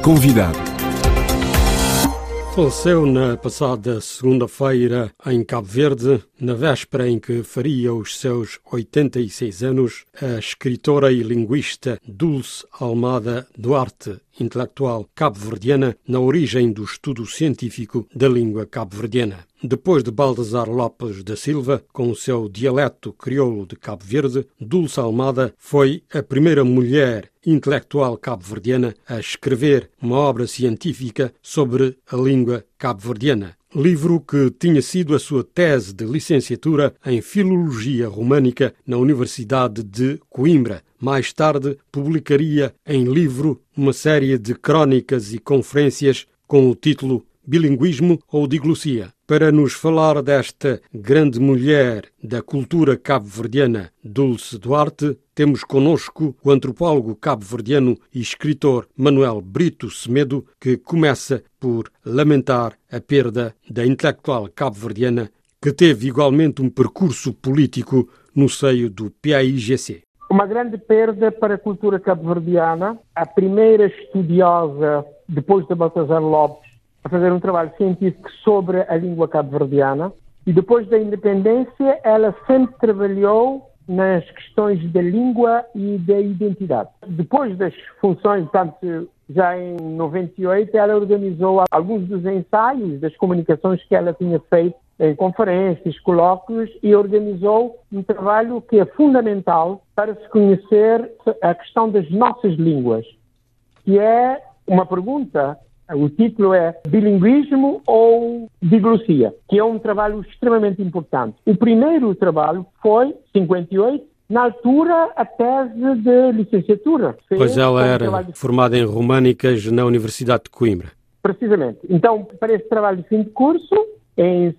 Convidado. Faleceu na passada segunda-feira em Cabo Verde, na véspera em que faria os seus 86 anos, a escritora e linguista Dulce Almada Duarte, intelectual cabo-verdiana, na origem do estudo científico da língua cabo-verdiana. Depois de Baltazar Lopes da Silva, com o seu dialeto crioulo de Cabo Verde, Dulce Almada foi a primeira mulher intelectual cabo-verdiana a escrever uma obra científica sobre a língua cabo-verdiana. Livro que tinha sido a sua tese de licenciatura em Filologia Românica na Universidade de Coimbra. Mais tarde, publicaria em livro uma série de crónicas e conferências com o título Bilinguismo ou Diglossia. Para nos falar desta grande mulher da cultura cabo-verdiana, Dulce Duarte, temos connosco o antropólogo cabo-verdiano e escritor Manuel Brito Semedo, que começa por lamentar a perda da intelectual cabo-verdiana, que teve igualmente um percurso político no seio do PAIGC. Uma grande perda para a cultura cabo-verdiana. A primeira estudiosa, depois de Baltazar Lopes, a fazer um trabalho científico sobre a língua cabo-verdiana. E depois da independência, ela sempre trabalhou nas questões da língua e da identidade. Depois das funções, portanto, já em 98, ela organizou alguns dos ensaios das comunicações que ela tinha feito em conferências, colóquios, e organizou um trabalho que é fundamental para se conhecer a questão das nossas línguas, que é uma pergunta. O título é Bilinguismo ou Diglossia, que é um trabalho extremamente importante. O primeiro trabalho foi, em 58, na altura, a tese de licenciatura. Pois ela era formada em Românicas na Universidade de Coimbra. Precisamente. Então, para esse trabalho de fim de curso, em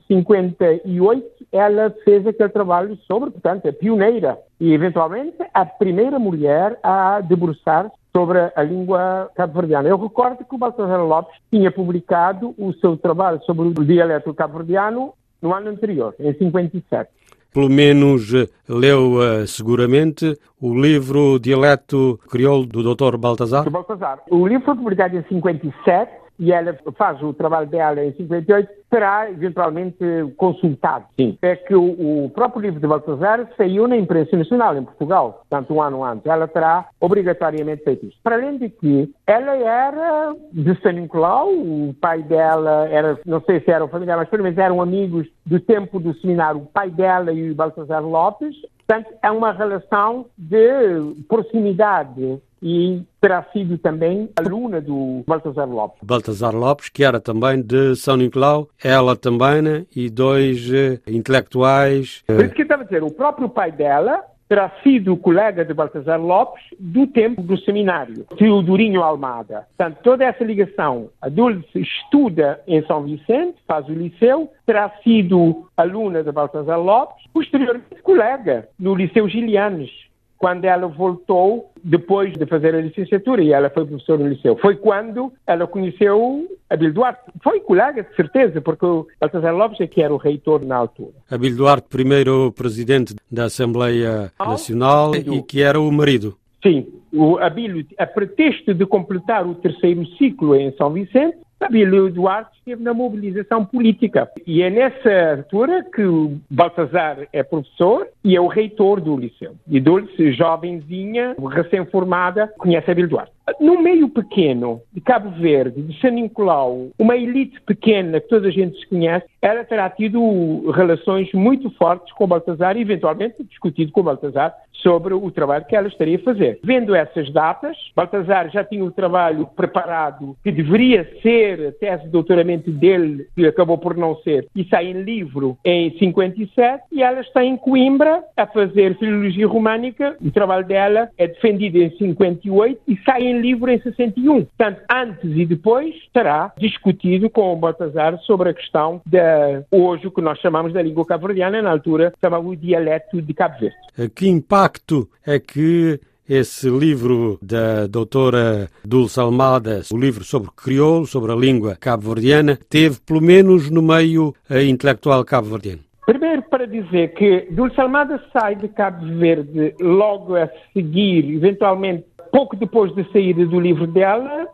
58, ela fez aquele trabalho sobre, portanto, a pioneira e, eventualmente, a primeira mulher a debruçar sobre a língua cabo-verdiana. Eu recordo que o Baltazar Lopes tinha publicado o seu trabalho sobre o dialeto cabo-verdiano no ano anterior, em 57. Pelo menos leu seguramente o livro Dialeto Crioulo do Dr. Baltazar? Do Baltazar. O livro foi publicado em 57 e ela faz o trabalho dela em 58, será eventualmente consultado. Sim. É que o próprio livro de Baltazar saiu na imprensa nacional em Portugal, portanto um ano antes. Ela terá obrigatoriamente feito isto. Para além de que ela era de São Nicolau, o pai dela era, não sei se eram familiares, mas pelo menos eram amigos do tempo do seminário, o pai dela e o Baltazar Lopes. Portanto, é uma relação de proximidade e terá sido também aluna do Baltazar Lopes. Baltazar Lopes, que era também de São Nicolau, ela também, né? E dois intelectuais. Por isso que eu estava a dizer, o próprio pai dela terá sido colega de Baltazar Lopes do tempo do seminário, Teodorinho Almada. Portanto, toda essa ligação, a Dulce estuda em São Vicente, faz o liceu, terá sido aluna de Baltazar Lopes, posteriormente colega no Liceu Gilianes, quando ela voltou depois de fazer a licenciatura e ela foi professora no liceu. Foi quando ela conheceu Abílio Duarte. Foi colega, de certeza, porque o Baltazar Lopes é que era o reitor na altura. Abílio Duarte, primeiro presidente da Assembleia Nacional e que era o marido. Sim, o Abílio, a pretexto de completar o terceiro ciclo em São Vicente, Abílio Duarte esteve na mobilização política. E é nessa altura que o Baltazar é professor e é o reitor do liceu. E Dulce, jovenzinha, recém-formada, conhece Abílio Duarte. No meio pequeno de Cabo Verde, de São Nicolau, uma elite pequena que toda a gente se conhece, ela terá tido relações muito fortes com o Baltazar e eventualmente discutido com o Baltazar sobre o trabalho que ela estaria a fazer. Vendo essas datas, Baltazar já tinha o trabalho preparado que deveria ser a tese de doutoramento dele, que acabou por não ser, e sai em livro em 57, e ela está em Coimbra a fazer Filologia Românica. O trabalho dela é defendido em 58 e sai em livro em 61. Portanto, antes e depois será discutido com o Baltazar sobre a questão de hoje o que nós chamamos da língua cabo-verdiana, na altura chamava o dialeto de Cabo Verde. Que impacto é que esse livro da doutora Dulce Almada, o livro sobre crioulo, sobre a língua cabo-verdiana, teve pelo menos no meio intelectual cabo-verdiano? Primeiro, para dizer que Dulce Almada sai de Cabo Verde logo a seguir, eventualmente pouco depois da saída do livro dela,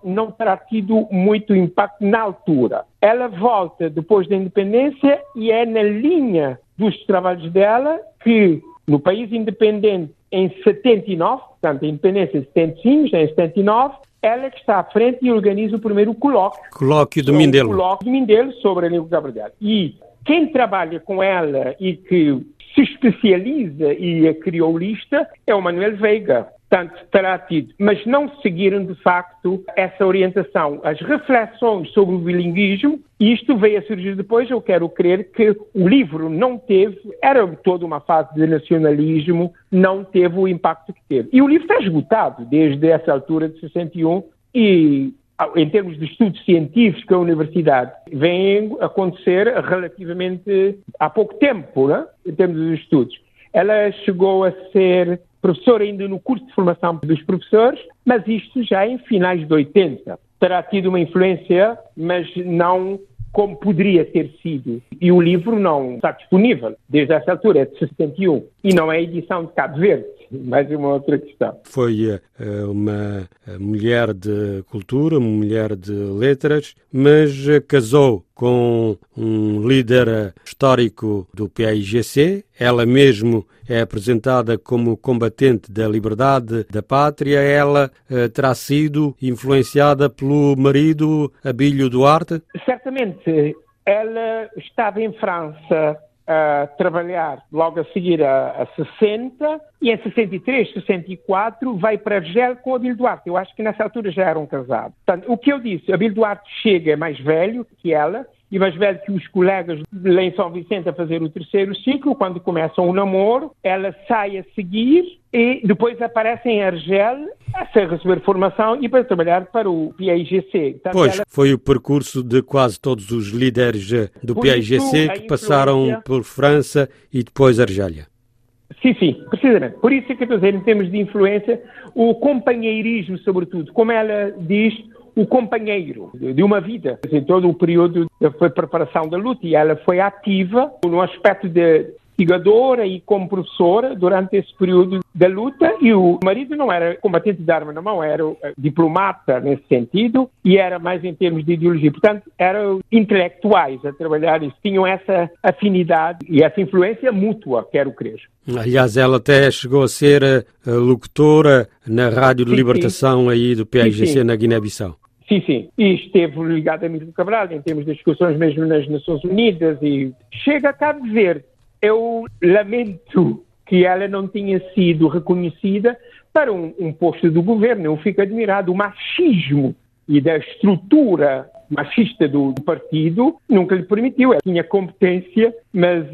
não terá tido muito impacto na altura. Ela volta depois da independência e é na linha dos trabalhos dela que, no país independente, em 79, portanto, a independência em 75, já em 79, ela que está à frente e organiza o primeiro colóquio do Mindelo. Colóquio do Mindelo sobre a língua cabo-verdiana. E quem trabalha com ela e que se especializa e é criolista é o Manuel Veiga. Portanto, terá tido, mas não seguiram de facto essa orientação. As reflexões sobre o bilinguismo, e isto veio a surgir depois, eu quero crer que o livro não teve, era toda uma fase de nacionalismo, não teve o impacto que teve. E o livro está esgotado desde essa altura de 61 e, em termos de estudos científicos que a universidade vem acontecer relativamente há pouco tempo, né? Em termos dos estudos. Ela chegou a ser professora ainda no curso de formação dos professores, mas isto já em finais de 80. Terá tido uma influência, mas não como poderia ter sido. E o livro não está disponível desde essa altura, é de 61. E não é a edição de Cabo Verde. Mais uma outra questão. Foi uma mulher de cultura, uma mulher de letras, mas casou com um líder histórico do PAIGC. Ela mesmo é apresentada como combatente da liberdade da pátria. Ela terá sido influenciada pelo marido Abílio Duarte? Certamente. Ela estava em França a trabalhar logo a seguir a 60 e em 63, 64 vai para Argel com Abílio Duarte. Eu acho que nessa altura já eram casados. Portanto, o que eu disse, Abílio Duarte chega mais velho que ela e mais velho que os colegas lá em São Vicente a fazer o terceiro ciclo. Quando começam o namoro, ela sai a seguir e depois aparece em Argel a receber formação e para trabalhar para o PAIGC. Portanto, pois, foi o percurso de quase todos os líderes do PAIGC que passaram por França e depois Argélia. Sim, precisamente. Por isso é que eu estou a dizer, em termos de influência, o companheirismo, sobretudo, como ela diz, o companheiro de uma vida. Em todo o período foi preparação da luta e ela foi ativa no aspecto de investigadora e como professora durante esse período da luta, e o marido não era combatente de arma na mão, era diplomata nesse sentido e era mais em termos de ideologia. Portanto, eram intelectuais a trabalhar e tinham essa afinidade e essa influência mútua, quero crer. Aliás, ela até chegou a ser locutora na Rádio de Libertação aí do PAIGC na Guiné-Bissau. Sim. E esteve ligada a Amílcar Cabral em termos de discussões mesmo nas Nações Unidas e chega a Cabo Verde. Eu lamento que ela não tenha sido reconhecida para um posto do governo. Eu fico admirado. O machismo e da estrutura machista do partido nunca lhe permitiu. Ela tinha competência, mas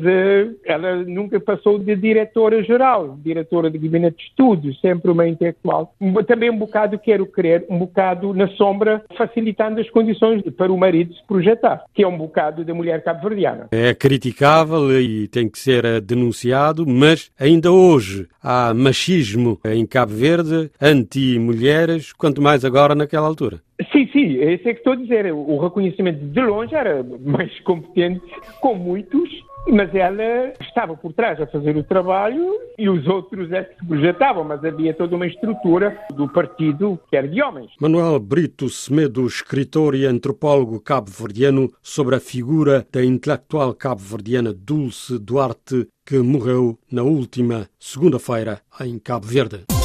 ela nunca passou de diretora-geral, diretora de gabinete de estudos, sempre uma intelectual. Também um bocado, quero crer, um bocado na sombra, facilitando as condições para o marido se projetar, que é um bocado da mulher cabo-verdiana. É criticável e tem que ser denunciado, mas ainda hoje há machismo em Cabo Verde, anti-mulheres, quanto mais agora naquela altura. Sim, isso é que estou a dizer. O reconhecimento de longe era mais competente com muitos, mas ela estava por trás a fazer o trabalho e os outros é que se projetavam, mas havia toda uma estrutura do partido que era de homens. Manuel Brito Semedo, escritor e antropólogo cabo-verdiano, sobre a figura da intelectual cabo-verdiana Dulce Duarte, que morreu na última segunda-feira em Cabo Verde.